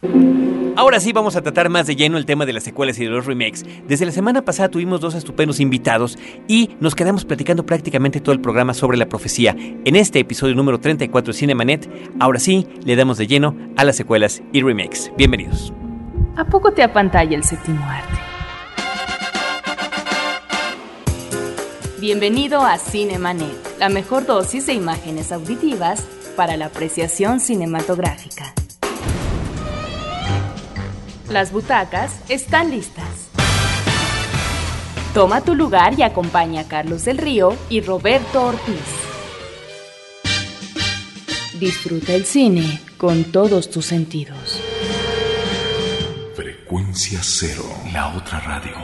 Ahora sí vamos a tratar más de lleno el tema de las secuelas y de los remakes. Desde la semana pasada tuvimos 2 estupendos invitados y nos quedamos platicando prácticamente todo el programa sobre la profecía. En este episodio número 34 de Cinemanet, ahora sí le damos de lleno a las secuelas y remakes. Bienvenidos. ¿A poco te apantalla el séptimo arte? Bienvenido a Cinemanet, la mejor dosis de imágenes auditivas para la apreciación cinematográfica. Las butacas están listas. Toma tu lugar y acompaña a Carlos del Río y Roberto Ortiz. Disfruta el cine con todos tus sentidos. Frecuencia Cero, la otra radio.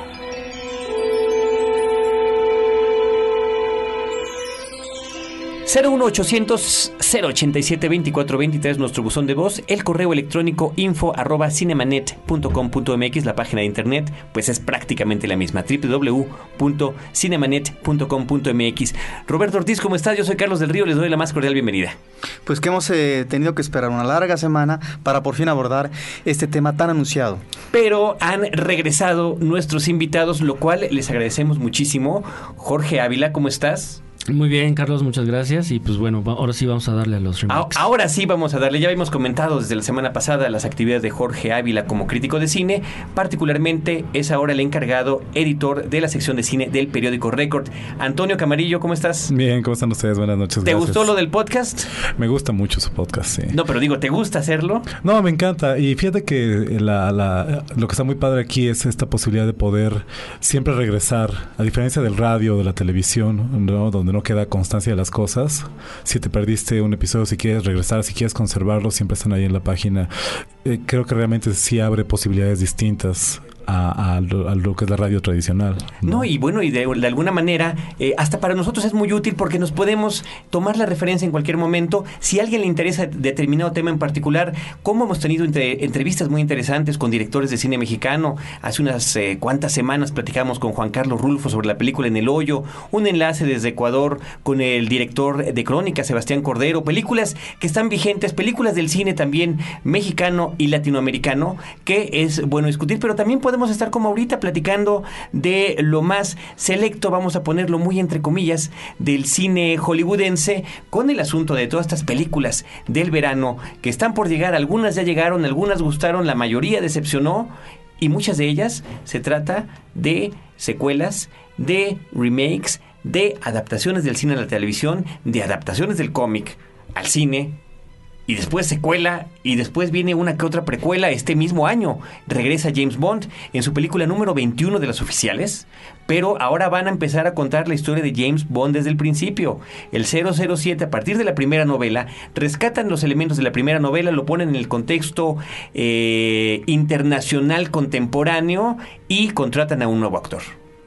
(01800-087-2423) nuestro buzón de voz, el correo electrónico info@cinemanet.com.mx, la página de internet pues es prácticamente la misma, www.cinemanet.com.mx. Roberto Ortiz, ¿cómo estás? Yo soy Carlos del Río, les doy la más cordial bienvenida. Pues que hemos tenido que esperar una larga semana para por fin abordar este tema tan anunciado. Pero han regresado nuestros invitados, lo cual les agradecemos muchísimo. Jorge Ávila, ¿cómo estás? Muy bien, Carlos, muchas gracias. Y pues bueno, ahora sí vamos a darle a los remakes. Ahora sí vamos a darle. Ya habíamos comentado desde la semana pasada las actividades de Jorge Ávila como crítico de cine. Particularmente es ahora el encargado editor de la sección de cine del periódico Record. Antonio Camarillo, ¿cómo estás? Bien, ¿cómo están ustedes? Buenas noches. ¿Te gracias. gustó lo del podcast? Me gusta mucho su podcast, sí. No, pero digo, ¿te gusta hacerlo? No, me encanta. Y fíjate que lo que está muy padre aquí es esta posibilidad de poder siempre regresar, a diferencia del radio, de la televisión, ¿no? Donde no queda constancia de las cosas. Si te perdiste un episodio, si quieres regresar, si quieres conservarlo, siempre están ahí en la página. Creo que realmente sí abre posibilidades distintas a lo que es la radio tradicional, ¿no? Y bueno, y de alguna manera, hasta para nosotros es muy útil porque nos podemos tomar la referencia en cualquier momento. Si a alguien le interesa determinado tema en particular, como hemos tenido entrevistas muy interesantes con directores de cine mexicano. Hace unas cuantas semanas platicamos con Juan Carlos Rulfo sobre la película En el Hoyo, un enlace desde Ecuador con el director de Crónica, Sebastián Cordero, películas que están vigentes, películas del cine también mexicano y latinoamericano, que es bueno discutir, pero también podemos estar como ahorita platicando de lo más selecto, vamos a ponerlo muy entre comillas, del cine hollywoodense, con el asunto de todas estas películas del verano que están por llegar. Algunas ya llegaron, algunas gustaron, la mayoría decepcionó, y muchas de ellas se trata de secuelas, de remakes, de adaptaciones del cine a la televisión, de adaptaciones del cómic al cine, y después secuela, y después viene una que otra precuela. Este mismo año regresa James Bond en su película número 21 de las oficiales, pero ahora van a empezar a contar la historia de James Bond desde el principio. El 007, a partir de la primera novela, rescatan los elementos de la primera novela, lo ponen en el contexto internacional contemporáneo y contratan a un nuevo actor.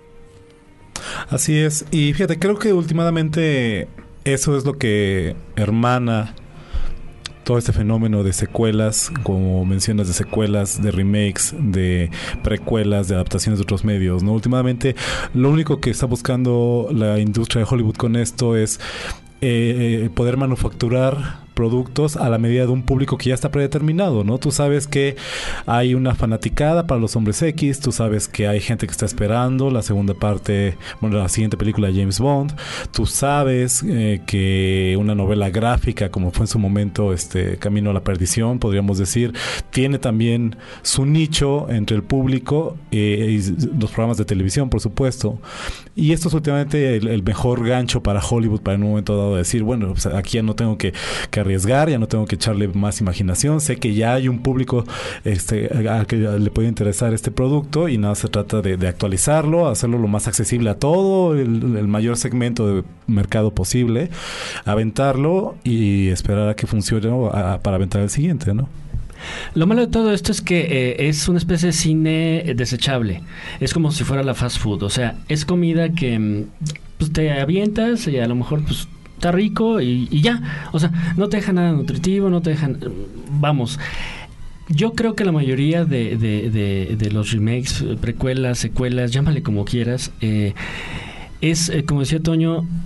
Así es, y fíjate, creo que últimamente eso es lo que hermana todo este fenómeno de secuelas, como mencionas, de secuelas, de remakes, de precuelas, de adaptaciones de otros medios, ¿no? Últimamente, lo único que está buscando la industria de Hollywood con esto es poder manufacturar productos a la medida de un público que ya está predeterminado, ¿no? Tú sabes que hay una fanaticada para los hombres X, tú sabes que hay gente que está esperando la segunda parte, bueno, la siguiente película de James Bond, tú sabes que una novela gráfica, como fue en su momento Camino a la Perdición, podríamos decir, tiene también su nicho entre el público y los programas de televisión, por supuesto. Y esto es últimamente el mejor gancho para Hollywood para en un momento dado decir, bueno, pues aquí ya no tengo que arriesgar, ya no tengo que echarle más imaginación, sé que ya hay un público al que le puede interesar este producto, y nada, se trata de actualizarlo, hacerlo lo más accesible a todo el mayor segmento de mercado posible, aventarlo y esperar a que funcione para aventar el siguiente, ¿no? Lo malo de todo esto es que es una especie de cine desechable. Es como si fuera la fast food. O sea, es comida que pues, te avientas y a lo mejor pues está rico y ya. O sea, no te deja nada nutritivo, no te dejan... Vamos... Yo creo que la mayoría de los remakes, precuelas, secuelas, llámale como quieras, es, como decía Toño,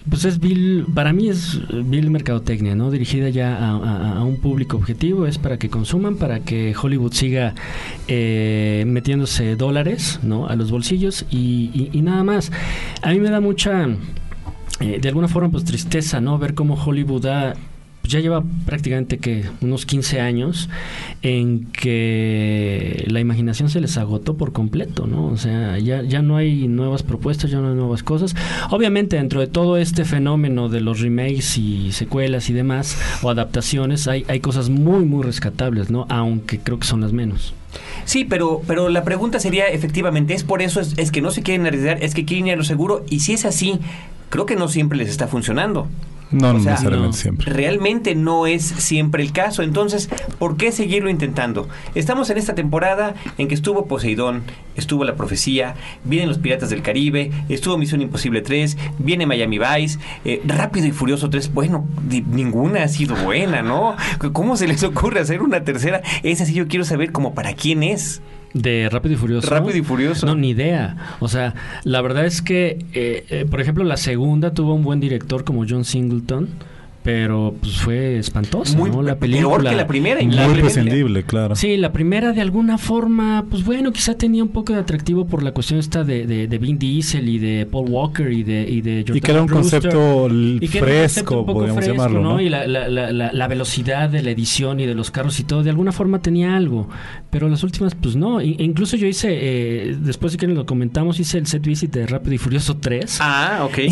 Pues es vil, para mí es vil mercadotecnia, ¿no? Dirigida ya a un público objetivo, es para que consuman, para que Hollywood siga metiéndose dólares, ¿no? A los bolsillos y nada más. A mí me da mucha, de alguna forma, pues tristeza, ¿no? Ver cómo Hollywood ya lleva prácticamente que unos 15 años en que la imaginación se les agotó por completo, ¿no? O sea, ya no hay nuevas propuestas, ya no hay nuevas cosas. Obviamente, dentro de todo este fenómeno de los remakes y secuelas y demás, o adaptaciones, hay cosas muy, muy rescatables, ¿no? Aunque creo que son las menos. Sí, pero la pregunta sería, efectivamente, ¿es por eso? ¿Es que no se quieren arriesgar? ¿Es que quieren ir a lo seguro? Y si es así, creo que no siempre les está funcionando. No, o no sea, necesariamente siempre. Realmente no es siempre el caso. Entonces, ¿por qué seguirlo intentando? Estamos en esta temporada en que estuvo Poseidón, estuvo La Profecía, vienen Los Piratas del Caribe, estuvo Misión Imposible 3, viene Miami Vice, Rápido y Furioso 3. Bueno, ninguna ha sido buena, ¿no? ¿Cómo se les ocurre hacer una tercera? Esa sí yo quiero saber como para quién es. De Rápido y Furioso. Rápido y Furioso. No, ni idea. O sea, la verdad es que, por ejemplo, la segunda tuvo un buen director como John Singleton, pero pues fue espantosa, muy, ¿no? La película. Peor que la primera. Muy prescindible, claro. Sí, la primera de alguna forma, pues bueno, quizá tenía un poco de atractivo por la cuestión esta de Vin Diesel y de Paul Walker y de Jordana y que era un Brewster, concepto y que era un fresco, un poco podríamos fresco, llamarlo, ¿no? Y la velocidad de la edición y de los carros y todo, de alguna forma tenía algo, pero las últimas, pues no. Incluso yo hice, después si quieren lo comentamos, hice el set visit de Rápido y Furioso 3. Ah, ok.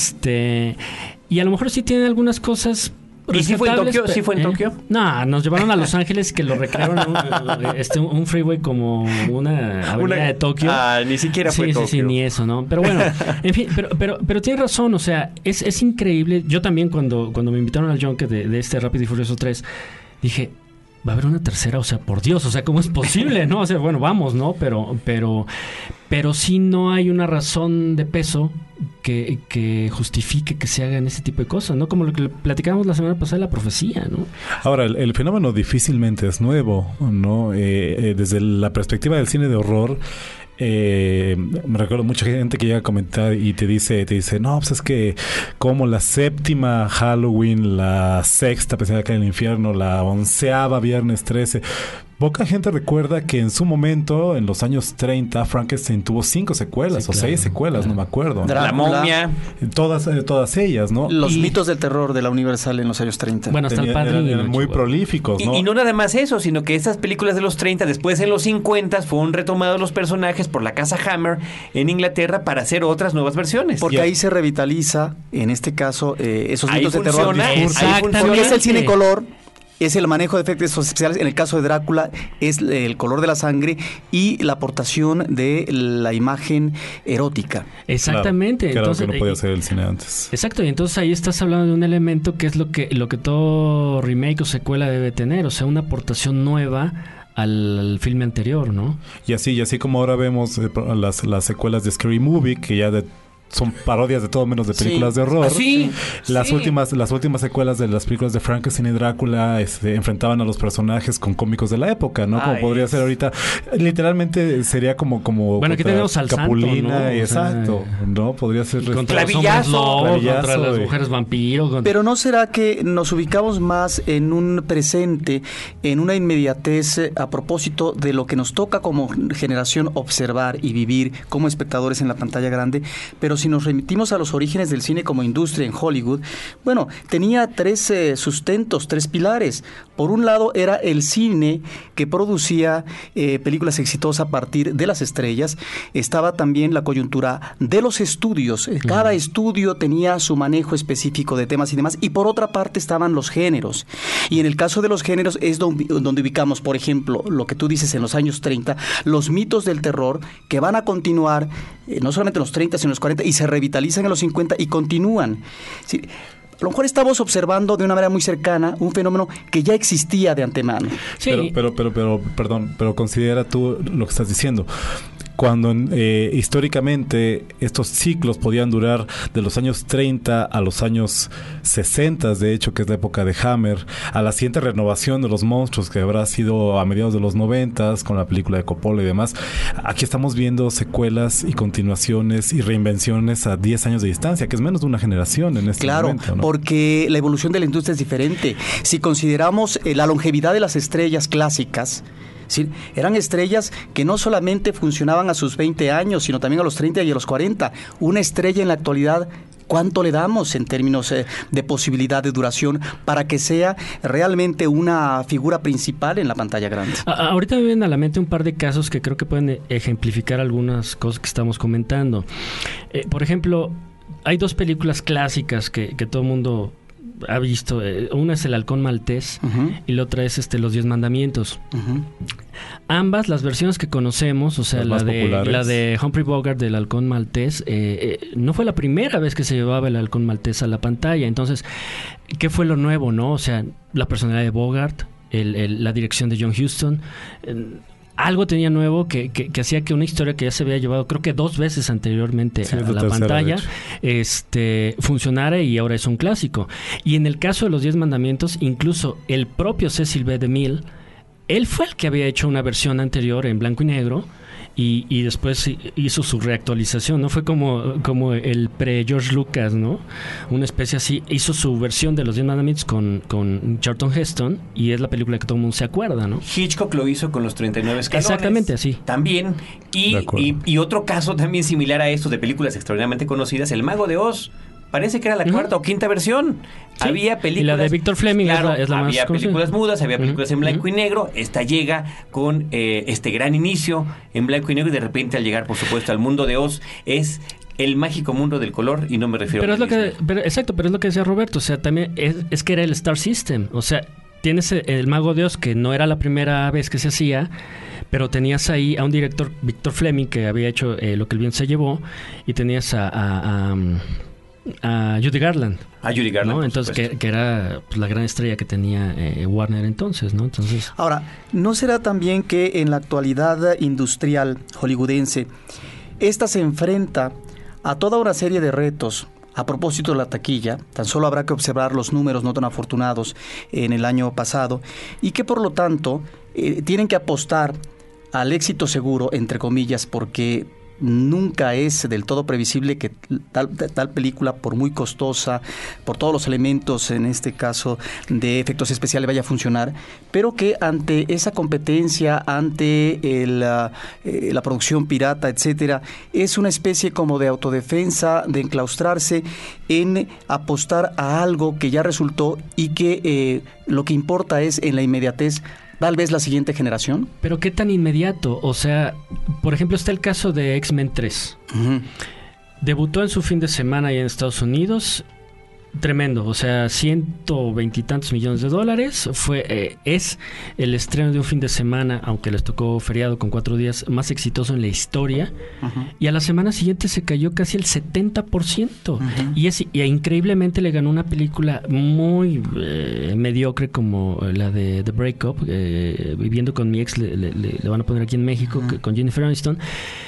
Y a lo mejor sí tienen algunas cosas ¿Y si fue en Tokio? ¿Sí fue en Tokio? No, nos llevaron a Los Ángeles, que lo recrearon un freeway como una avenida de Tokio. Ni siquiera fue Tokio. Sí, ni eso, ¿no? Pero bueno, en fin, pero tienes razón, o sea, es increíble. Yo también cuando me invitaron al junket de este Rápido y Furioso 3, dije, va a haber una tercera, o sea, por Dios, o sea, ¿cómo es posible, no? O sea, bueno, vamos, ¿no? Pero sí no hay una razón de peso que justifique que se hagan ese tipo de cosas, ¿no? Como lo que platicábamos la semana pasada de La Profecía, ¿no? Ahora, el fenómeno difícilmente es nuevo, ¿no? Desde la perspectiva del cine de horror, me recuerdo mucha gente que llega a comentar y te dice, no, pues es que como la séptima Halloween, la sexta Pesadilla acá en el infierno, la 11ª Viernes 13. Poca gente recuerda que en su momento, en los años 30, Frankenstein tuvo 5 secuelas, sí, o 6 secuelas, claro. No me acuerdo, ¿no? La momia. Todas ellas, ¿no? Los mitos del terror de la Universal en los años 30. Bueno, hasta el Padrino. Eran muy prolíficos, ¿no? Y no nada más eso, sino que estas películas de los 30, después en los 50, fueron retomados los personajes por la casa Hammer en Inglaterra para hacer otras nuevas versiones. Porque ahí se revitaliza, en este caso, esos mitos de terror. Exactamente. Porque es el cine color. Es el manejo de efectos especiales. En el caso de Drácula es el color de la sangre y la aportación de la imagen erótica. Exactamente. Claro, entonces, que no podía hacer el cine antes. Exacto, y entonces ahí estás hablando de un elemento que es lo que todo remake o secuela debe tener, o sea, una aportación nueva al filme anterior, ¿no? Y así como ahora vemos las secuelas de Scary Movie, que ya son parodias de todo menos de películas de horror. Sí, las últimas secuelas de las películas de Frankenstein y Drácula enfrentaban a los personajes con cómicos de la época, ¿no? Como podría ser ahorita. Literalmente sería como bueno, aquí tenemos al Capulina, Santo, ¿no? exacto, ¿no? Podría ser contra los hombres lobos, contra las mujeres vampiros. Pero ¿no será que nos ubicamos más en un presente, en una inmediatez a propósito de lo que nos toca como generación observar y vivir como espectadores en la pantalla grande? Pero si nos remitimos a los orígenes del cine como industria en Hollywood, bueno, tenía 3 sustentos, 3 pilares. Por un lado era el cine que producía películas exitosas a partir de las estrellas. Estaba también la coyuntura de los estudios. Cada estudio tenía su manejo específico de temas y demás. Y por otra parte estaban los géneros. Y en el caso de los géneros es donde ubicamos, por ejemplo, lo que tú dices en los años 30, los mitos del terror que van a continuar no solamente en los 30, sino en los 40, y se revitalizan en los 50 y continúan. Sí, a lo mejor estamos observando de una manera muy cercana un fenómeno que ya existía de antemano. Sí. Pero considera tú lo que estás diciendo. cuando históricamente estos ciclos podían durar de los años 30 a los años 60, de hecho, que es la época de Hammer, a la siguiente renovación de los monstruos, que habrá sido a mediados de los 90 con la película de Coppola y demás. Aquí estamos viendo secuelas y continuaciones y reinvenciones a 10 años de distancia, que es menos de una generación en este momento, ¿no? Porque la evolución de la industria es diferente. Si consideramos la longevidad de las estrellas clásicas, ¿sí? Eran estrellas que no solamente funcionaban a sus 20 años, sino también a los 30 y a los 40. Una estrella en la actualidad, ¿cuánto le damos en términos de posibilidad de duración para que sea realmente una figura principal en la pantalla grande? Ahorita me vienen a la mente un par de casos que creo que pueden ejemplificar algunas cosas que estamos comentando. Por ejemplo, hay dos películas clásicas que todo el mundo ha visto. Una es El Halcón Maltés, y la otra es Los 10 Mandamientos. Ambas, las versiones que conocemos, o sea, la de Humphrey Bogart del Halcón Maltés, no fue la primera vez que se llevaba el Halcón Maltés a la pantalla. Entonces, ¿qué fue lo nuevo, no? O sea, la personalidad de Bogart, la dirección de John Huston. Algo tenía nuevo que hacía que una historia que ya se había llevado, creo que 2 veces anteriormente a la pantalla, funcionara, y ahora es un clásico. Y en el caso de Los 10 Mandamientos, incluso el propio Cecil B. DeMille, él fue el que había hecho una versión anterior en blanco y negro, y después hizo su reactualización, ¿no? Fue como el pre-George Lucas, ¿no? Una especie así. Hizo su versión de Los 10 Mandamientos con Charlton Heston, y es la película que todo el mundo se acuerda, ¿no? Hitchcock lo hizo con Los 39 Escalones. Exactamente así. También. Y otro caso también similar a esto de películas extraordinariamente conocidas, El Mago de Oz. Parece que era la cuarta o quinta versión. Sí. Había películas... Y la de Víctor Fleming, claro, es la más había conocida. películas mudas, había películas en blanco y negro. Esta llega con este gran inicio en blanco y negro, y de repente, al llegar, por supuesto, al mundo de Oz, es el mágico mundo del color, y no me refiero a exacto, pero es lo que decía Roberto. O sea, también es que era el Star System. O sea, tienes el Mago de Oz, que no era la primera vez que se hacía, pero tenías ahí a un director, Víctor Fleming, que había hecho Lo que el viento se llevó, y tenías a Judy Garland. A Judy Garland, ¿no? Entonces, que era pues, la gran estrella que tenía Warner entonces, ¿no? Entonces, ahora, ¿no será también que en la actualidad industrial hollywoodense esta se enfrenta a toda una serie de retos? A propósito de la taquilla, tan solo habrá que observar los números no tan afortunados en el año pasado, y que por lo tanto tienen que apostar al éxito seguro, entre comillas, porque nunca es del todo previsible que tal película, por muy costosa, por todos los elementos, en este caso de efectos especiales, vaya a funcionar, pero que ante esa competencia, ante la producción pirata, etcétera, es una especie como de autodefensa, de enclaustrarse en apostar a algo que ya resultó, y que lo que importa es en la inmediatez tal vez la siguiente generación. Pero ¿qué tan inmediato? O sea, por ejemplo, está el caso de X-Men 3. Debutó en su fin de semana ahí en Estados Unidos. Tremendo, o sea, 120 y tantos millones de dólares. Es el estreno de un fin de semana, aunque les tocó feriado con 4 días, más exitoso en la historia. Y a la semana siguiente se cayó casi el 70%. Y increíblemente le ganó una película muy mediocre como la de The Breakup, Viviendo con mi ex, le van a poner aquí en México, con Jennifer Aniston.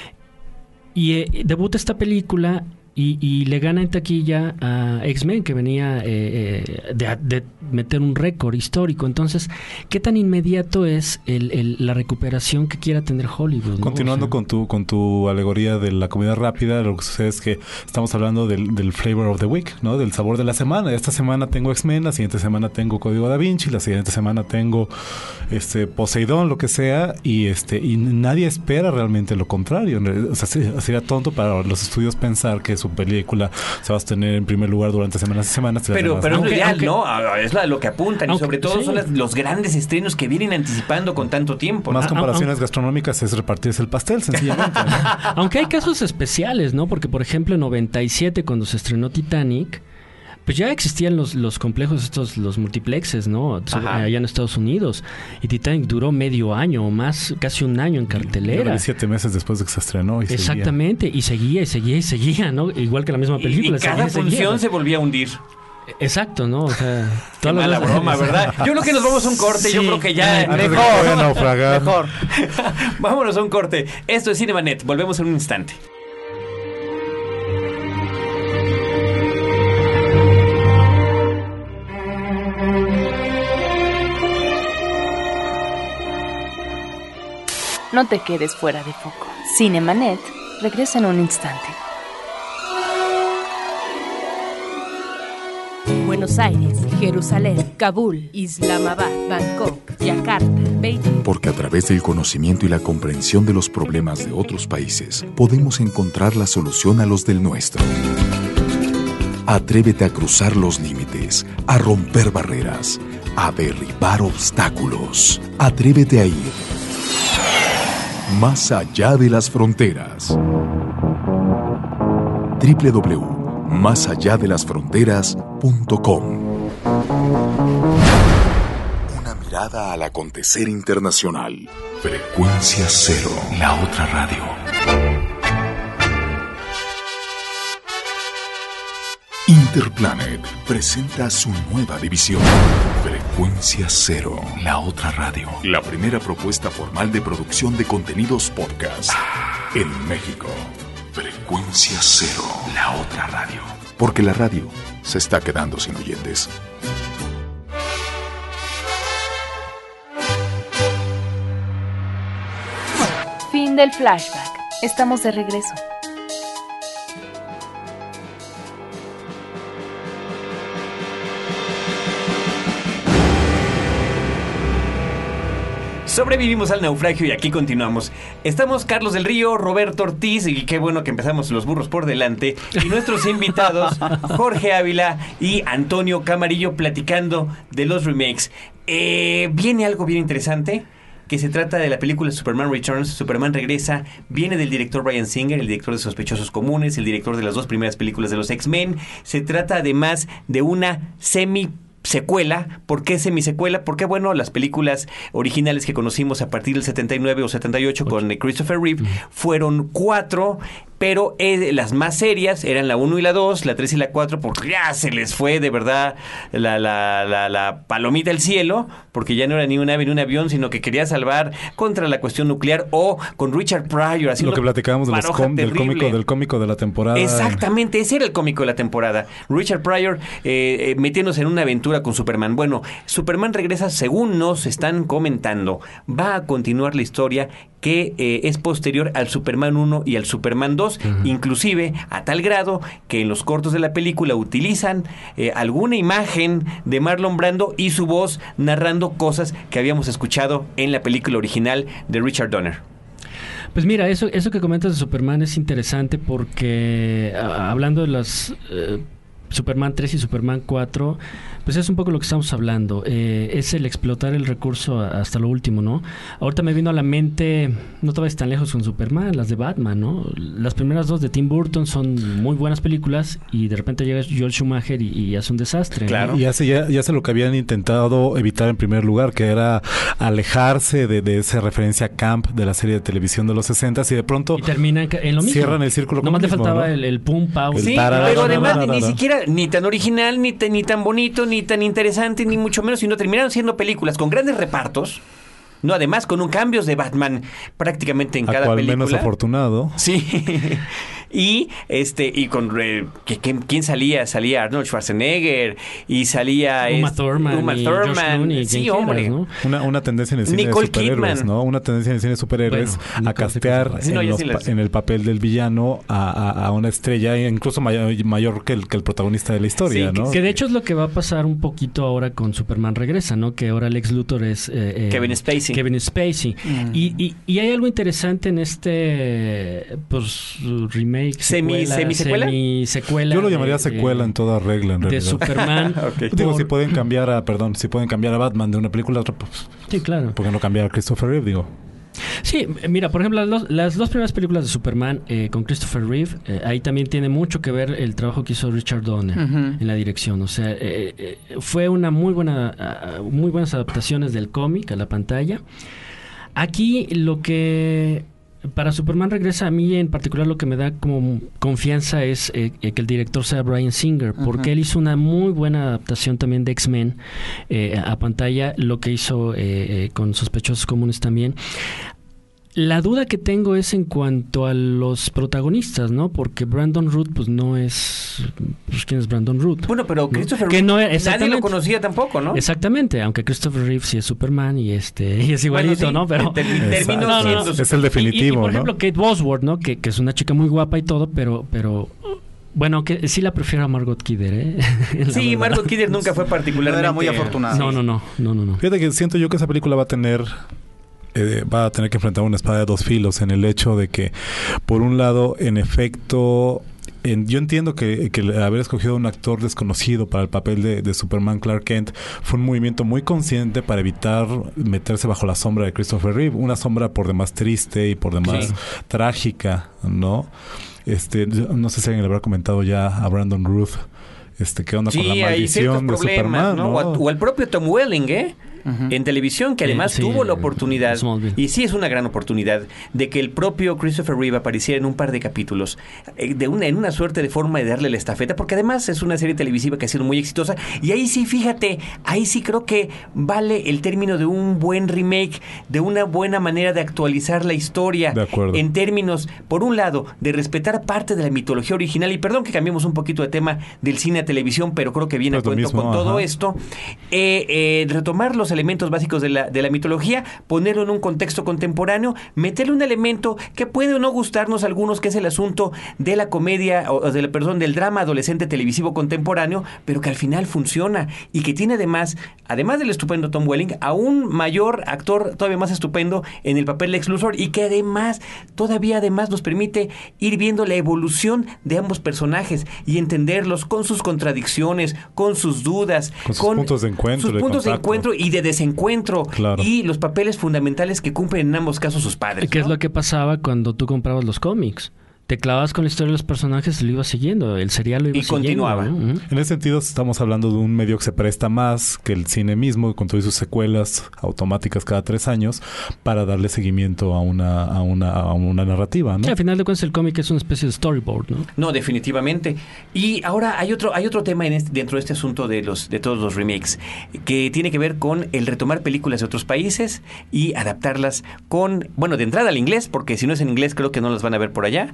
Y debuta esta película y le gana en taquilla a X-Men, que venía de meter un récord histórico. Entonces, ¿qué tan inmediato es la recuperación que quiera tener Hollywood, ¿no? Continuando, o sea, con tu alegoría de la comida rápida, lo que sucede es que estamos hablando del flavor of the week, ¿no? Del sabor de la semana. Esta semana tengo X-Men, la siguiente semana tengo Código Da Vinci, la siguiente semana tengo Poseidón, lo que sea, y nadie espera realmente lo contrario. O sea, sería tonto para los estudios pensar que su película se va a sostener en primer lugar durante semanas y semanas. Pero es lo ideal, ¿no? Es lo que apuntan, y sobre todo son los grandes estrenos que vienen anticipando con tanto tiempo, ¿no? Más comparaciones gastronómicas es repartirse el pastel, sencillamente, ¿no? Aunque hay casos especiales, ¿no? Porque, por ejemplo, en 97, cuando se estrenó Titanic, pues ya existían los complejos estos, los multiplexes, ¿no? Allá en Estados Unidos. Y Titanic duró medio año o más, casi un año en cartelera. 7 meses después de que se estrenó. Exactamente. Y seguía, ¿no? Igual que la misma película. Y cada función se volvía a hundir. Exacto, ¿no? O sea, Qué mala broma, ¿verdad? Yo creo que nos vamos a un corte. Sí. Yo creo que ya... Mejor. Vámonos a un corte. Esto es Cinemanet. Volvemos en un instante. No te quedes fuera de foco. Cinemanet regresa en un instante. Buenos Aires, Jerusalén, Kabul, Islamabad, Bangkok, Yakarta, Beijing. Porque a través del conocimiento y la comprensión de los problemas de otros países, podemos encontrar la solución a los del nuestro. Atrévete a cruzar los límites, a romper barreras, a derribar obstáculos. Atrévete a ir más allá de las fronteras. www.másalladelasfronteras.com. Una mirada al acontecer internacional. Frecuencia Cero, la otra radio. Interplanet presenta su nueva división. Frecuencia Cero, la otra radio. La primera propuesta formal de producción de contenidos podcast en México. Frecuencia Cero, la otra radio. Porque la radio se está quedando sin oyentes. Fin del flashback. Estamos de regreso. Sobrevivimos al naufragio y aquí continuamos. Estamos Carlos del Río, Roberto Ortiz, y qué bueno que empezamos los burros por delante, y nuestros invitados Jorge Ávila y Antonio Camarillo platicando de los remakes. Viene algo bien interesante, que se trata de la película Superman Returns. Superman regresa, viene del director Bryan Singer, el director de Sospechosos Comunes, el director de las 2 primeras películas de los X-Men. Se trata además de una secuela. ¿Por qué semisecuela? Porque, bueno, las películas originales que conocimos a partir del 79 o 78 con Christopher Reeve fueron 4, pero las más serias eran la 1 y la 2, la 3 y la 4, porque ya se les fue de verdad la palomita al cielo, porque ya no era ni un ave ni un avión, sino que quería salvar contra la cuestión nuclear, o con Richard Pryor haciendo lo que platicábamos del cómico de la temporada. Exactamente, ese era el cómico de la temporada. Richard Pryor metiéndose en una aventura con Superman. Bueno, Superman regresa, según nos están comentando, va a continuar la historia que es posterior al Superman 1 y al Superman 2, inclusive a tal grado que en los cortos de la película utilizan alguna imagen de Marlon Brando y su voz narrando cosas que habíamos escuchado en la película original de Richard Donner. Pues mira, eso que comentas de Superman es interesante porque hablando de las Superman 3 y Superman 4, pues es un poco lo que estamos hablando, es el explotar el recurso hasta lo último, ¿no? Ahorita me vino a la mente, no te vayas tan lejos con Superman, las de Batman, ¿no? Las primeras 2 de Tim Burton son muy buenas películas y de repente llega Joel Schumacher y hace un desastre. Claro. ¿no? Y hace lo que habían intentado evitar en primer lugar, que era alejarse de esa referencia camp de la serie de televisión de los 60s y de pronto y terminan en lo mismo. Cierran el círculo. Nomás le mismo, faltaba ¿no? el pum, pau. Sí, pero además ni siquiera ni tan original, ni tan bonito, ni tan interesante, ni mucho menos, sino terminaron siendo películas con grandes repartos, no, además con un cambios de Batman prácticamente en cada cual película. Menos afortunado. Sí. Y con ¿quién salía? Salía Arnold Schwarzenegger y salía Uma Thurman, Josh Clooney, sí, hombre, quieras, ¿no? Una tendencia en el cine Nicole de superhéroes, Kidman. ¿no? Una tendencia en el cine de superhéroes a castear en el papel del villano a una estrella incluso mayor que el protagonista de la historia, Sí, ¿no? Que de hecho es lo que va a pasar un poquito ahora con Superman Regresa, ¿no? Que ahora Lex Luthor es Kevin Spacey. Y hay algo interesante en este pues remake, semisecuela. Yo lo llamaría secuela en toda regla, en realidad. De Superman. Okay. Digo, si pueden cambiar a Batman de una película a otra, pues, Sí, claro. ¿por qué no cambiar a Christopher Reeve, digo? Sí, mira, por ejemplo, las 2 primeras películas de Superman con Christopher Reeve, ahí también tiene mucho que ver el trabajo que hizo Richard Donner en la dirección. O sea, fue una muy buenas adaptaciones del cómic a la pantalla. Aquí lo que Para Superman Regresa, a mí en particular lo que me da como confianza es que el director sea Bryan Singer, porque él hizo una muy buena adaptación también de X-Men a pantalla, lo que hizo con Sospechosos Comunes también. La duda que tengo es en cuanto a los protagonistas, ¿no? Porque Brandon Root, pues no es... Pues, ¿quién es Brandon Root? Bueno, pero Christopher Reeve nadie lo conocía tampoco, ¿no? Exactamente, aunque Christopher Reeve sí es Superman y es igualito, sí, ¿no? Pero terminó siendo... Es el definitivo, y por ¿no? ejemplo, Kate Bosworth, ¿no? Que es una chica muy guapa y todo, pero bueno, que sí la prefiero a Margot Kidder, ¿eh? Sí, Margot Kidder nunca fue particularmente... No era muy afortunada. No. Fíjate que siento yo que esa película va a tener que enfrentar una espada de dos filos en el hecho de que, por un lado, en efecto, yo entiendo que haber escogido un actor desconocido para el papel de Superman Clark Kent fue un movimiento muy consciente para evitar meterse bajo la sombra de Christopher Reeve, una sombra por demás triste y por demás trágica, ¿no? No sé si alguien le habrá comentado ya a Brandon Ruth qué onda con la maldición de Superman, ¿no? O al propio Tom Welling, en televisión, que además tuvo la oportunidad, y sí es una gran oportunidad, de que el propio Christopher Reeve apareciera en un par de capítulos, en una suerte de forma de darle la estafeta, porque además es una serie televisiva que ha sido muy exitosa, y ahí sí, fíjate, ahí sí creo que vale el término de un buen remake, de una buena manera de actualizar la historia, en términos, por un lado, de respetar parte de la mitología original, y perdón que cambiemos un poquito de tema del cine a televisión, pero creo que viene a cuento con todo esto, retomar los elementos básicos de la mitología, ponerlo en un contexto contemporáneo, meterle un elemento que puede o no gustarnos a algunos, que es el asunto de la comedia o del drama adolescente televisivo contemporáneo, pero que al final funciona y que tiene además del estupendo Tom Welling, a un mayor actor todavía más estupendo en el papel de Lex Luthor, y que además nos permite ir viendo la evolución de ambos personajes y entenderlos con sus contradicciones, con sus dudas, con sus puntos de encuentro y de desencuentro, y los papeles fundamentales que cumplen en ambos casos sus padres. ¿Qué es lo que pasaba cuando tú comprabas los cómics? Te clavabas con la historia de los personajes y lo ibas siguiendo. El serial lo iba siguiendo. Y continuaba. ¿No? En ese sentido, estamos hablando de un medio que se presta más que el cine mismo, con todas sus secuelas automáticas cada 3 años, para darle seguimiento a una narrativa, ¿no? Sí, al final de cuentas, el cómic es una especie de storyboard, ¿no? No, definitivamente. Y ahora hay otro tema dentro de este asunto de todos los remakes, que tiene que ver con el retomar películas de otros países y adaptarlas de entrada al inglés, porque si no es en inglés creo que no las van a ver por allá,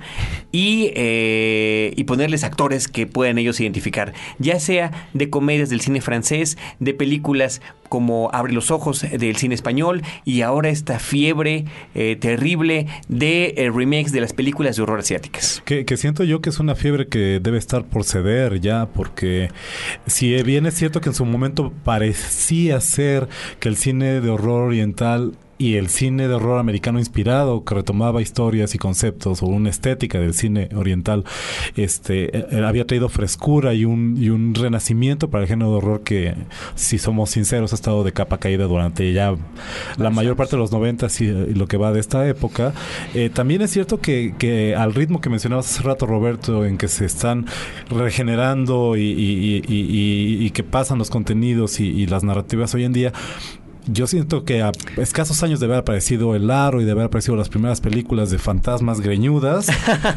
y ponerles actores que puedan ellos identificar, ya sea de comedias del cine francés, de películas como Abre los ojos del cine español, y ahora esta fiebre terrible de remakes de las películas de horror asiáticas. Que siento yo que es una fiebre que debe estar por ceder ya, porque si bien es cierto que en su momento parecía ser que el cine de horror oriental y el cine de horror americano inspirado, que retomaba historias y conceptos o una estética del cine oriental, había traído frescura y un renacimiento para el género de horror que, si somos sinceros, ha estado de capa caída durante ya la mayor parte de los 90s y lo que va de esta época. También es cierto que al ritmo que mencionabas hace rato, Roberto, en que se están regenerando y que pasan los contenidos y las narrativas hoy en día, yo siento que a escasos años de haber aparecido El Aro y de haber aparecido las primeras películas de fantasmas greñudas,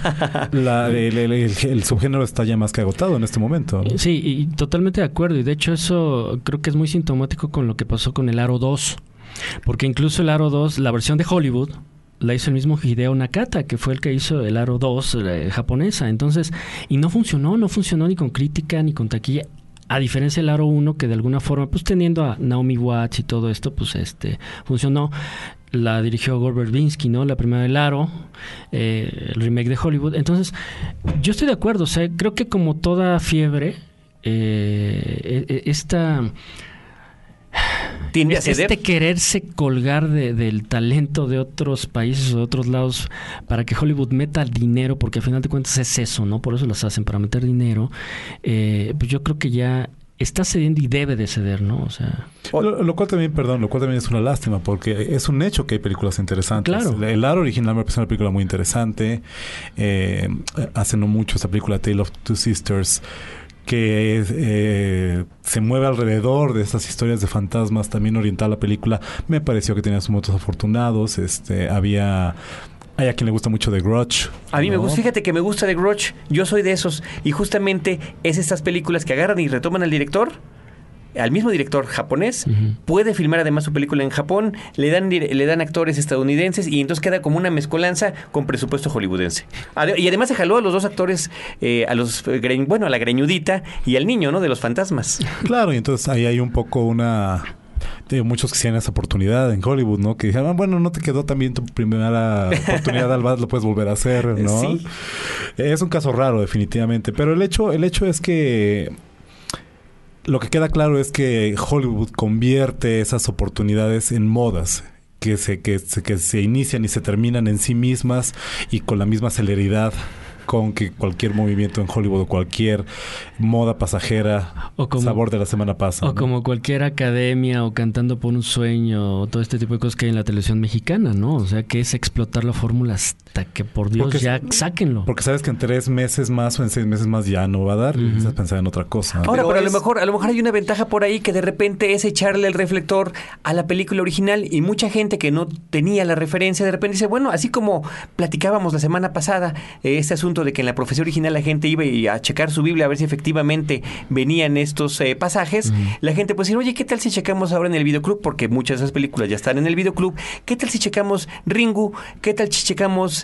el subgénero está ya más que agotado en este momento, ¿no? Sí, y totalmente de acuerdo. Y de hecho eso creo que es muy sintomático con lo que pasó con El Aro 2. Porque incluso El Aro 2, la versión de Hollywood, la hizo el mismo Hideo Nakata, que fue el que hizo El Aro 2 japonesa. Entonces, y no funcionó ni con crítica ni con taquilla. A diferencia del Aro 1, que de alguna forma, pues teniendo a Naomi Watts y todo esto, pues funcionó. La dirigió Gore Verbinski, ¿no? La primera del Aro, el remake de Hollywood. Entonces, yo estoy de acuerdo. O sea, creo que como toda fiebre, tiende a ceder. Quererse colgar del talento de otros países o de otros lados para que Hollywood meta dinero, porque al final de cuentas es eso, ¿no? Por eso las hacen, para meter dinero. Pues yo creo que ya está cediendo y debe de ceder, ¿no? O sea, lo cual también es una lástima, porque es un hecho que hay películas interesantes. Claro. El Aro original me parece una película muy interesante. Hace no mucho esa película Tale of Two Sisters, que se mueve alrededor de estas historias de fantasmas, también oriental la película. Me pareció que tenía sus momentos afortunados. Había Hay a quien le gusta mucho The Grudge. A mí me ¿no? gusta, fíjate que me gusta The Grudge, yo soy de esos, y justamente es estas películas que agarran y retoman al director, al mismo director japonés, puede filmar además su película en Japón, le dan actores estadounidenses y entonces queda como una mezcolanza con presupuesto hollywoodense. Y además se jaló a los dos actores, a la greñudita y al niño, ¿no? De los fantasmas. Claro, y entonces ahí hay un poco muchos que tienen esa oportunidad en Hollywood, ¿no? Que dijeron, bueno, no te quedó tan bien tu primera oportunidad, al lo puedes volver a hacer, ¿no? Sí. Es un caso raro, definitivamente. Pero el hecho es que lo que queda claro es que Hollywood convierte esas oportunidades en modas que se inician y se terminan en sí mismas y con la misma celeridad con que cualquier movimiento en Hollywood o cualquier moda pasajera, sabor de la semana pasada. O ¿no? Como cualquier academia o Cantando por un sueño o todo este tipo de cosas que hay en la televisión mexicana, ¿no? O sea, que es explotar la fórmula hasta que, por Dios, sáquenlo. Porque sabes que en 3 meses más o en 6 meses más ya no va a dar y estás pensando en otra cosa. Ahora, pero a lo mejor hay una ventaja por ahí que de repente es echarle el reflector a la película original y mucha gente que no tenía la referencia de repente dice, bueno, así como platicábamos la semana pasada, este asunto de que en la profecía original la gente iba a checar su Biblia a ver si efectivamente venían estos pasajes, la gente puede decir, oye, ¿qué tal si checamos ahora en el videoclub? Porque muchas de esas películas ya están en el videoclub. ¿Qué tal si checamos Ringu? ¿Qué tal si checamos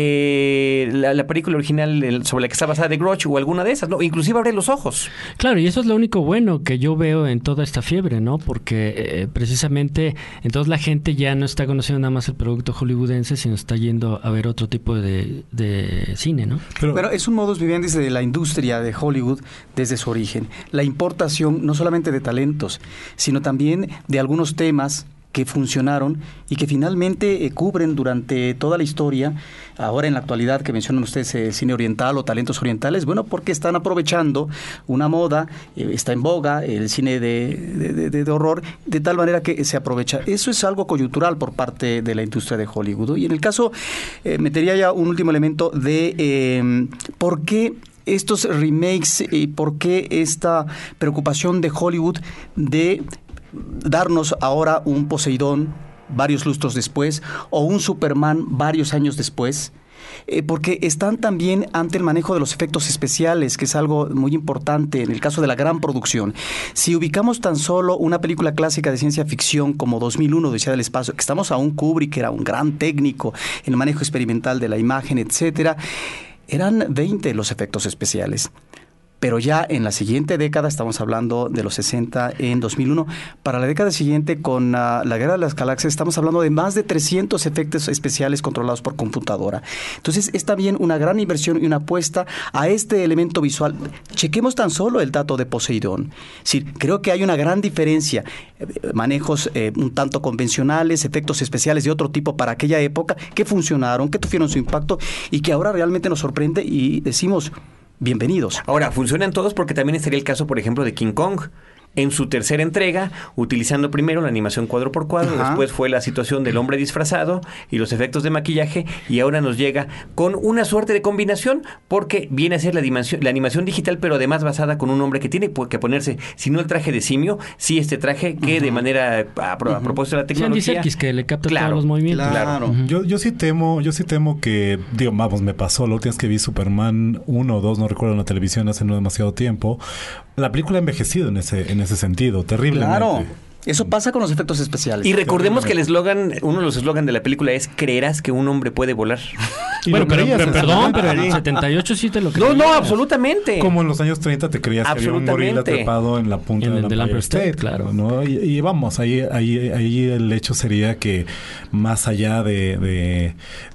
la película original sobre la que está basada de Grudge o alguna de esas? ¿No? Inclusive abre los ojos. Claro, y eso es lo único bueno que yo veo en toda esta fiebre, ¿no? Porque precisamente entonces la gente ya no está conociendo nada más el producto hollywoodense, sino está yendo a ver otro tipo de cine, ¿no? Pero es un modus vivendi de la industria de Hollywood desde su origen. La importación no solamente de talentos, sino también de algunos temas que funcionaron y que finalmente cubren durante toda la historia, ahora en la actualidad que mencionan ustedes cine oriental o talentos orientales, bueno, porque están aprovechando una moda, está en boga el cine de horror, de tal manera que se aprovecha. Eso es algo coyuntural por parte de la industria de Hollywood. Y en el caso, metería ya un último elemento de por qué estos remakes y por qué esta preocupación de Hollywood de darnos ahora un Poseidón varios lustros después o un Superman varios años después, porque están también ante el manejo de los efectos especiales, que es algo muy importante en el caso de la gran producción. Si ubicamos tan solo una película clásica de ciencia ficción como 2001, Odisea del Espacio, que estamos a un Kubrick, que era un gran técnico en el manejo experimental de la imagen, etcétera, eran 20 los efectos especiales. Pero ya en la siguiente década, estamos hablando de los 60 en 2001, para la década siguiente con la Guerra de las Galaxias estamos hablando de más de 300 efectos especiales controlados por computadora. Entonces es también una gran inversión y una apuesta a este elemento visual. Chequemos tan solo el dato de Poseidón. Sí, creo que hay una gran diferencia, manejos un tanto convencionales, efectos especiales de otro tipo para aquella época que funcionaron, que tuvieron su impacto y que ahora realmente nos sorprende y decimos, bienvenidos. Ahora, funcionan todos porque también estaría el caso, por ejemplo, de King Kong. En su tercera entrega, utilizando primero la animación cuadro por cuadro, después fue la situación del hombre disfrazado y los efectos de maquillaje, y ahora nos llega con una suerte de combinación, porque viene a ser la animación digital, pero además basada con un hombre que tiene que ponerse, si no el traje de simio, sí este traje que de manera a propósito de la tecnología, Andy Serkis, que le capta todos los movimientos. Claro. Yo sí temo que, me pasó la última vez que vi Superman 1 o 2, no recuerdo, en la televisión hace no demasiado tiempo. La película ha envejecido en ese sentido, terriblemente. Claro. Eso pasa con los efectos especiales. Y recordemos que el eslogan, uno de los eslogans de la película es ¿creerás que un hombre puede volar? Bueno, pero en el 78 sí te lo creías. No, absolutamente. Como en los años 30 te creías que había un gorila trepado en la punta del Empire State, claro. ¿no? Y vamos, ahí el hecho sería que más allá de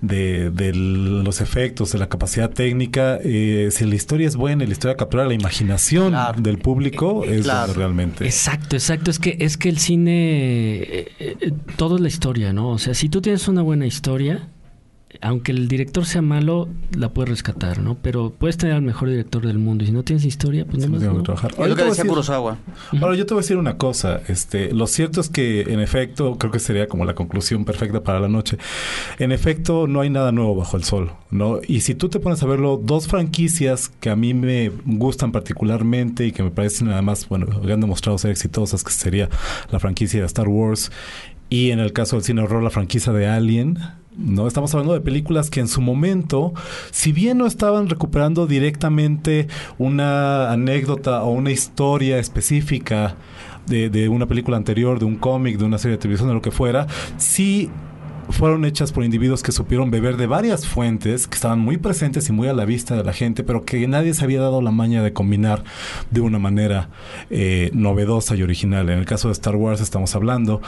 los efectos, de la capacidad técnica, si la historia es buena y la historia captura la imaginación del público, es donde realmente... Exacto. Es que el cine, todo es la historia, ¿no? O sea, si tú tienes una buena historia, aunque el director sea malo, la puedes rescatar, ¿no? Pero puedes tener al mejor director del mundo y si no tienes historia, pues no. Trabajar. Es lo que decía Kurosawa. Ahora, yo te voy a decir una cosa. Lo cierto es que, en efecto, creo que sería como la conclusión perfecta para la noche. En efecto, no hay nada nuevo bajo el sol, ¿no? Y si tú te pones a verlo, 2 franquicias que a mí me gustan particularmente y que me parecen además, han demostrado ser exitosas, que sería la franquicia de Star Wars y en el caso del cine horror, la franquicia de Alien, ¿no? Estamos hablando de películas que en su momento, si bien no estaban recuperando directamente una anécdota o una historia específica de una película anterior, de un cómic, de una serie de televisión, de lo que fuera, sí fueron hechas por individuos que supieron beber de varias fuentes, que estaban muy presentes y muy a la vista de la gente, pero que nadie se había dado la maña de combinar de una manera novedosa y original. En el caso de Star Wars estamos hablando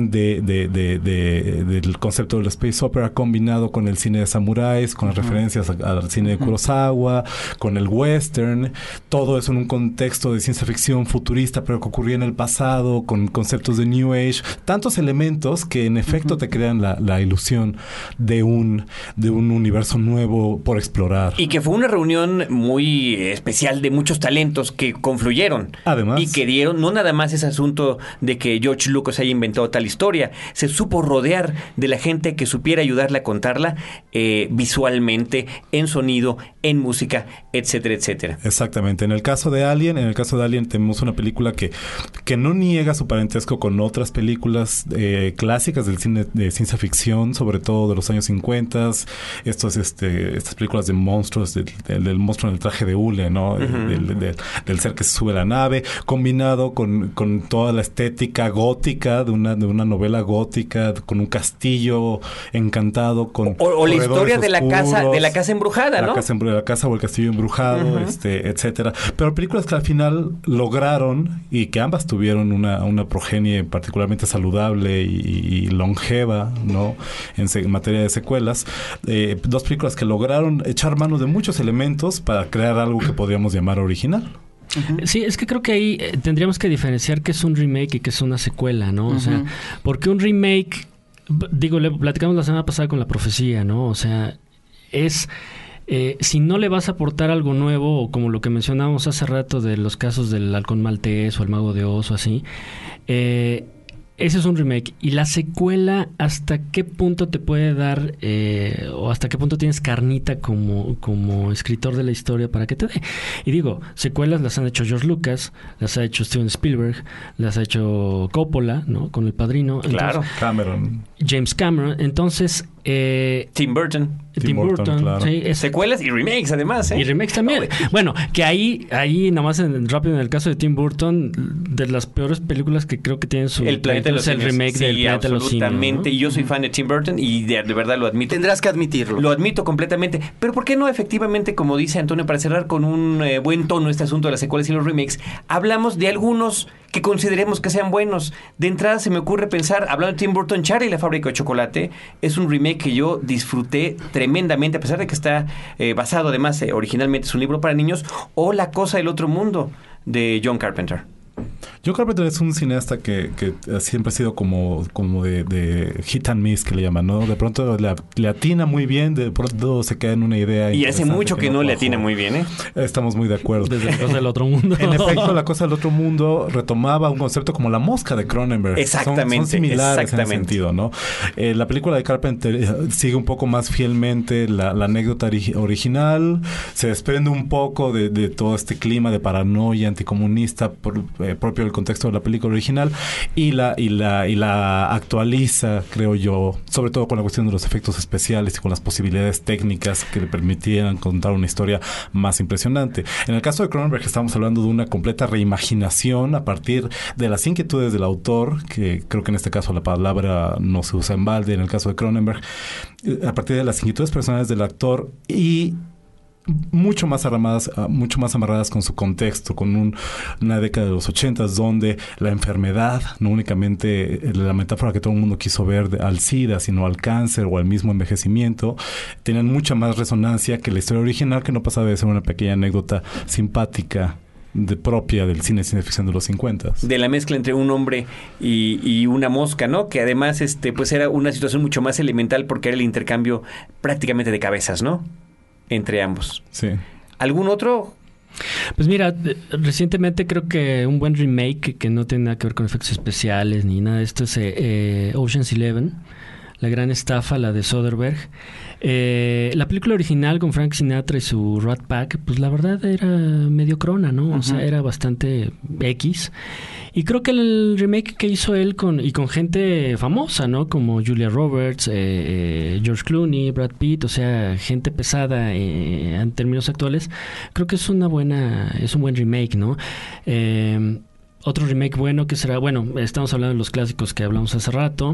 del concepto del space opera combinado con el cine de samuráis, con las referencias al cine de Kurosawa, con el western, todo eso en un contexto de ciencia ficción futurista, pero que ocurría en el pasado, con conceptos de New Age, tantos elementos que en efecto te crean la ilusión de un universo nuevo por explorar. Y que fue una reunión muy especial de muchos talentos que confluyeron. Además. Y que dieron, no nada más ese asunto de que George Lucas haya inventado tal historia, se supo rodear de la gente que supiera ayudarle a contarla visualmente, en sonido, en música, etcétera, etcétera. Exactamente. En el caso de Alien tenemos una película que no niega su parentesco con otras películas clásicas del cine de ciencia ficción, sobre todo de los años 50, estas películas de monstruos, del monstruo en el traje de hule, ¿no? Del ser que se sube a la nave, combinado con toda la estética gótica de una novela gótica, con un castillo encantado, con o la historia de la casa embrujada, ¿no? La casa o el castillo embrujado, etcétera. Pero películas que al final lograron, y que ambas tuvieron una progenie particularmente saludable y longeva, ¿no? En materia de secuelas, dos películas que lograron echar mano de muchos elementos para crear algo que podríamos llamar original. Sí, es que creo que ahí tendríamos que diferenciar qué es un remake y qué es una secuela, ¿no? O sea, porque un remake, le platicamos la semana pasada con La Profecía, ¿no? O sea, es... si no le vas a aportar algo nuevo, o como lo que mencionábamos hace rato de los casos del Halcón Maltés o el Mago de Oz o así, ese es un remake. Y la secuela, ¿hasta qué punto te puede dar o hasta qué punto tienes carnita como escritor de la historia para que te dé? Y digo, secuelas las han hecho George Lucas, las ha hecho Steven Spielberg, las ha hecho Coppola, ¿no? Con El Padrino. Claro. Cameron. James Cameron. Entonces... Tim Burton, claro. Sí, secuelas y remakes además, Y remakes también. Bueno, que ahí nomás rápido en el caso de Tim Burton, de las peores películas que creo que tienen su... El Planeta de los Simios. El remake del Planeta de los Simios. Absolutamente. Y yo soy fan de Tim Burton y de verdad lo admito. Tendrás que admitirlo. Lo admito completamente. Pero ¿por qué no efectivamente, como dice Antonio, para cerrar con un buen tono este asunto de las secuelas y los remakes, hablamos de algunos que consideremos que sean buenos? De entrada se me ocurre pensar, hablando de Tim Burton, Charlie y la fábrica de chocolate, es un remake que yo disfruté tremendamente, a pesar de que está basado, además, originalmente es un libro para niños, o La cosa del otro mundo, de John Carpenter. John Carpenter es un cineasta que siempre ha sido como de hit and miss, que le llaman, ¿no? De pronto le atina muy bien, de pronto se queda en una idea. Y hace mucho que no le atina muy bien, ¿eh? Estamos muy de acuerdo. Desde La cosa del otro mundo. En efecto, La cosa del otro mundo retomaba un concepto como La mosca de Cronenberg. Exactamente. Son similares en ese sentido, ¿no? La película de Carpenter sigue un poco más fielmente la anécdota original, se desprende un poco de todo este clima de paranoia anticomunista propio del contexto de la película original y la actualiza, creo yo, sobre todo con la cuestión de los efectos especiales y con las posibilidades técnicas que le permitieran contar una historia más impresionante. En el caso de Cronenberg estamos hablando de una completa reimaginación a partir de las inquietudes del autor, que creo que en este caso la palabra no se usa en balde en el caso de Cronenberg, a partir de las inquietudes personales del actor y mucho más amarradas con su contexto, con una década de los 80s donde la enfermedad, no únicamente la metáfora que todo el mundo quiso ver al SIDA, sino al cáncer o al mismo envejecimiento, tenían mucha más resonancia que la historia original, que no pasaba de ser una pequeña anécdota simpática propia del cine de ciencia ficción de los 50. De la mezcla entre un hombre y una mosca, ¿no? Que además pues era una situación mucho más elemental porque era el intercambio prácticamente de cabezas, ¿no? Entre ambos. Sí. ¿Algún otro? Pues mira, recientemente creo que un buen remake que no tiene nada que ver con efectos especiales ni nada de esto es Ocean's 11, La gran estafa, la de Soderbergh. La película original con Frank Sinatra y su Rat Pack, pues la verdad era mediocrona, ¿no? O sea, era bastante X. Y creo que el remake que hizo él con gente famosa, ¿no? Como Julia Roberts, George Clooney, Brad Pitt, o sea, gente pesada en términos actuales, creo que es un buen remake, ¿no? Otro remake bueno que será, estamos hablando de los clásicos que hablamos hace rato.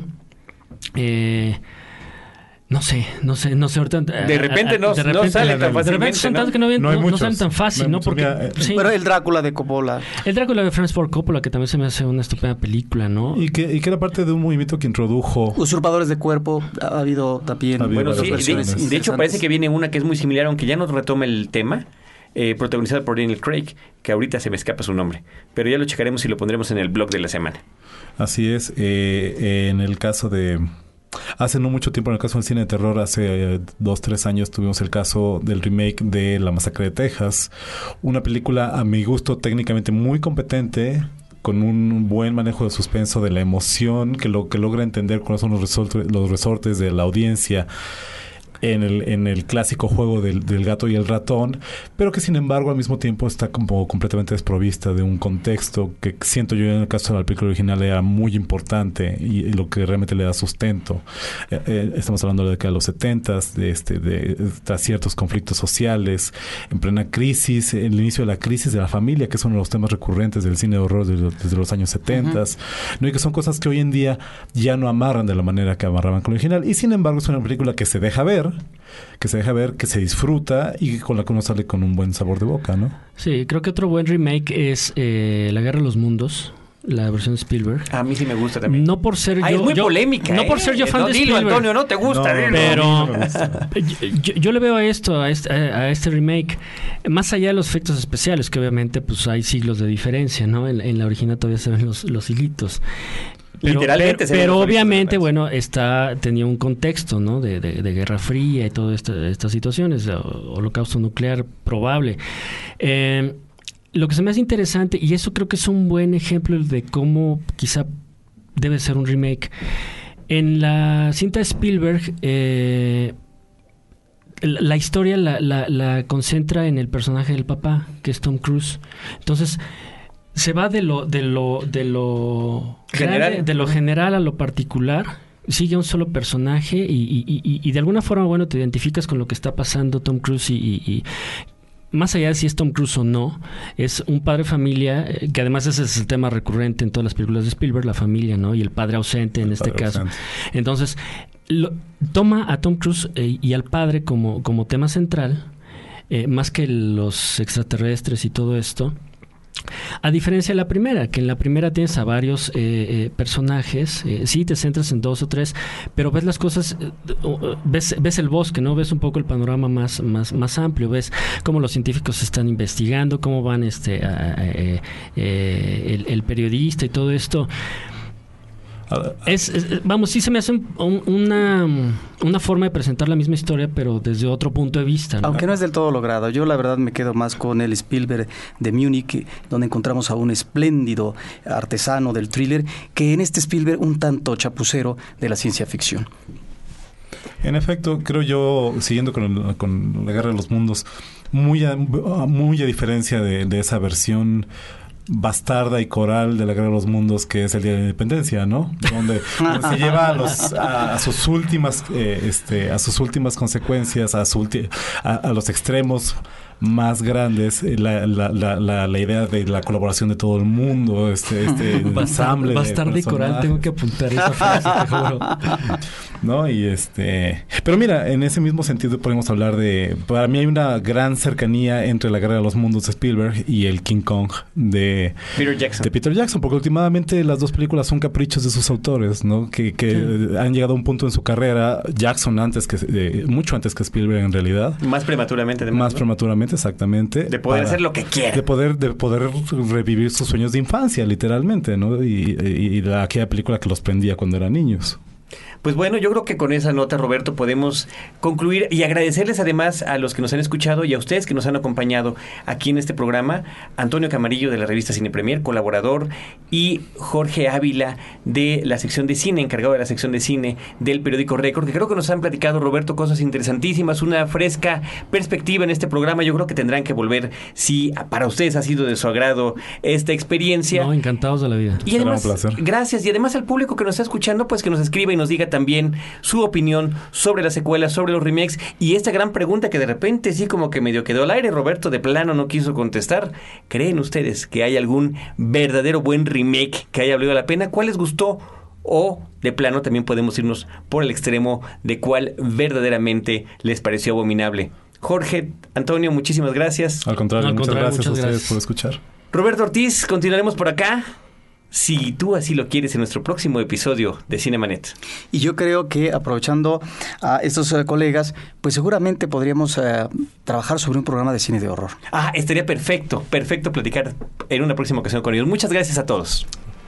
No sé, ahorita... De repente no sale tan fácilmente, de repente son tantos que no salen tan fácil, ¿no? Porque, Pero el Drácula de Coppola. El Drácula de Francis Ford Coppola, que también se me hace una estupenda película, ¿no? Y que era parte de un movimiento que introdujo... Usurpadores de cuerpo, ha habido también... Bueno, sí, de hecho parece que viene una que es muy similar, aunque ya no retome el tema, protagonizada por Daniel Craig, que ahorita se me escapa su nombre. Pero ya lo checaremos y lo pondremos en el blog de la semana. Así es. En el caso de... Hace no mucho tiempo, en el caso del cine de terror, hace 2-3 años tuvimos el caso del remake de La Masacre de Texas, una película a mi gusto técnicamente muy competente, con un buen manejo de suspenso, de la emoción, que logra entender cuáles son los resortes de la audiencia en el clásico juego del gato y el ratón, pero que sin embargo al mismo tiempo está como completamente desprovista de un contexto que siento yo en el caso de la película original era muy importante y lo que realmente le da sustento. Estamos hablando de la década de los 70s, tras ciertos conflictos sociales, en plena crisis, el inicio de la crisis de la familia, que es uno de los temas recurrentes del cine de horror desde los años 70s, ¿no? Y que son cosas que hoy en día ya no amarran de la manera que amarraban con el original, y sin embargo es una película que se deja ver, que se disfruta y con la que uno sale con un buen sabor de boca, ¿no? Sí, creo que otro buen remake es La Guerra de los Mundos, la versión de Spielberg. A mí sí me gusta también. No por ser es muy polémica. No por ser yo fan de Dilo, Spielberg. Antonio, no te gusta. No, pero yo le veo a este remake, más allá de los efectos especiales, que obviamente pues hay siglos de diferencia, ¿no? En la original todavía se ven los hilitos. Pero obviamente, tenía un contexto, ¿no? De Guerra Fría y todas estas situaciones, holocausto nuclear probable. Lo que se me hace interesante, y eso creo que es un buen ejemplo de cómo quizá debe ser un remake. En la cinta de Spielberg, la historia la concentra en el personaje del papá, que es Tom Cruise. Entonces se va de lo general a lo particular, sigue un solo personaje y de alguna forma, te identificas con lo que está pasando Tom Cruise y más allá de si es Tom Cruise o no, es un padre familia, que además ese es el tema recurrente en todas las películas de Spielberg, la familia, ¿no? Y el padre ausente en este caso. Entonces, toma a Tom Cruise y al padre como tema central, más que los extraterrestres y todo esto. A diferencia de la primera, que en la primera tienes a varios personajes, sí te centras en 2 o 3, pero ves las cosas, ves el bosque, ¿no? Ves un poco el panorama más amplio, ves cómo los científicos están investigando, cómo van el periodista y todo esto. Sí se me hace una forma de presentar la misma historia, pero desde otro punto de vista, ¿no? Aunque no es del todo logrado. Yo la verdad me quedo más con el Spielberg de Múnich, donde encontramos a un espléndido artesano del thriller, que en este Spielberg un tanto chapucero de la ciencia ficción. En efecto, creo yo, siguiendo con La Guerra de los Mundos, muy a diferencia de esa versión bastarda y coral de La Guerra de los Mundos, que es el Día de la Independencia, ¿no? Donde se lleva a sus últimas consecuencias, a los extremos más grandes, la idea de la colaboración de todo el mundo, ensamble bastarda y coral, tengo que apuntar esa frase, te juro. ¿No? Pero mira, en ese mismo sentido podemos hablar para mí hay una gran cercanía entre La Guerra de los Mundos de Spielberg y el King Kong de Peter Jackson, porque últimamente las dos películas son caprichos de sus autores, ¿no? Que han llegado a un punto en su carrera, Jackson mucho antes que Spielberg en realidad. Más prematuramente, además, más prematuramente, exactamente. De poder hacer lo que quiera. De poder revivir sus sueños de infancia, literalmente, ¿no? Y aquella película que los prendía cuando eran niños. Pues bueno, yo creo que con esa nota, Roberto, podemos concluir y agradecerles además a los que nos han escuchado y a ustedes que nos han acompañado aquí en este programa. Antonio Camarillo de la revista Cine Premier, colaborador, y Jorge Ávila de la sección de cine, encargado de la sección de cine del periódico Récord, que creo que nos han platicado, Roberto, cosas interesantísimas, una fresca perspectiva en este programa. Yo creo que tendrán que volver si para ustedes ha sido de su agrado esta experiencia. No, encantados de la vida. Y además, será un placer. gracias. Y además al público que nos está escuchando, pues que nos escriba y nos diga también su opinión sobre las secuelas, sobre los remakes y esta gran pregunta que de repente sí como que medio quedó al aire. Roberto de plano no quiso contestar. ¿Creen ustedes que hay algún verdadero buen remake que haya valido la pena? ¿Cuál les gustó? O de plano también podemos irnos por el extremo de cuál verdaderamente les pareció abominable. Jorge, Antonio, muchísimas gracias. Al contrario, Al muchas contrario, gracias a muchas ustedes gracias. por escuchar. Roberto Ortiz, continuaremos por acá, si tú así lo quieres, en nuestro próximo episodio de Cinemanet. Y yo creo que aprovechando a estos colegas, pues seguramente podríamos trabajar sobre un programa de cine de horror. Estaría perfecto platicar en una próxima ocasión con ellos. Muchas gracias a todos.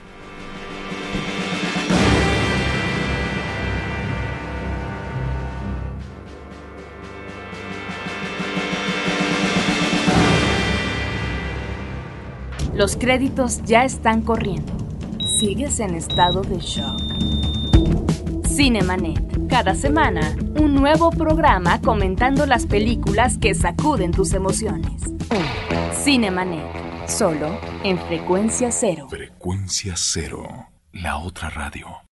Los créditos ya están corriendo. Sigues en estado de shock. Cinemanet. Cada semana, un nuevo programa comentando las películas que sacuden tus emociones. Cinemanet. Solo en Frecuencia Cero. Frecuencia Cero, la otra radio.